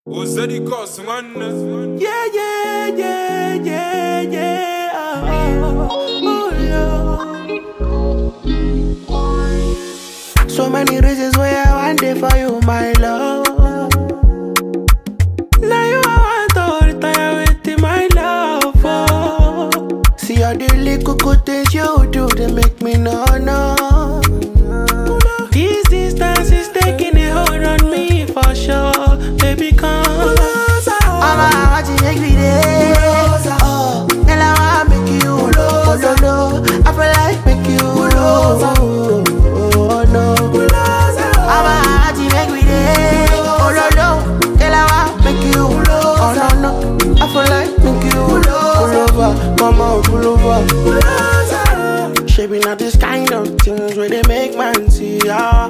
Ozadi Cos, man. Yeah, yeah, yeah, yeah, yeah. Oh, Lord. So many reasons why I want it for you, my love. Now you I want to retire with my love. Oh. See all the little good things you do, they make me no. This distance is taking a hold on me for sure. Baby, come. I'm watching every day. Oh, and I wanna make you low. No. I feel like make you low. Oh, no. I'm watching every day. Oh, no. And I wanna make you low. Oh, no. I feel like make you low. Pull over, mama, pull over. Shaping out this kind of things where they make man see ya.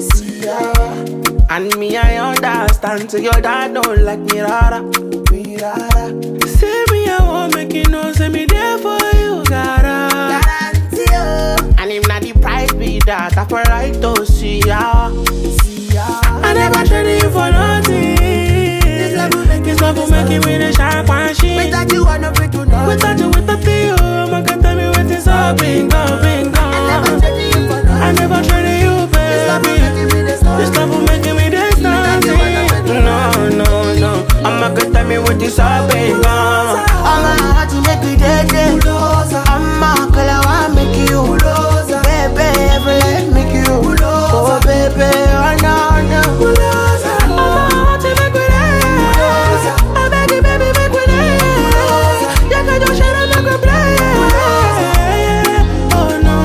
And me, I understand. So your dad don't like me, rara. Say me, I won't make you know. Say me there for you, gotta. And if not the price be that, I feel like to see ya. I never traded you for nothing. This love will make me the sharp and shit. Without you, I never do nothing. Without you, my God, tell me what is up, bingo. I never traded you, baby. This love will make me this nothing. No. I'ma go tell me what is up, bingo. I'ma have to make you dead. I'ma call I wanna make you baby, every life make you oh baby, oh no. I'ma have to make you dead. I beg you, baby, make you dead. You can just shut up, make you play. Oh no,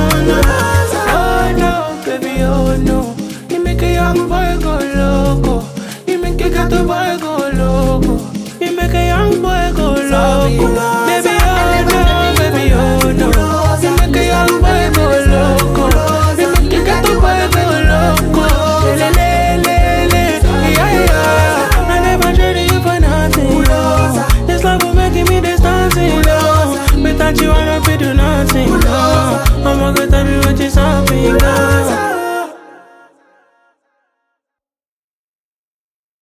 baby, oh no. You make a young boy go loco. You make a ghetto boy go loco. You make a young boy go loco. Baby, oh no. You make a young boy go loco. You make a ghetto boy go loco. Yeah. I never traded you for nothing. This love will make me this dancing. Without you, I don't feel do nothing. I'ma go tell me what you're something.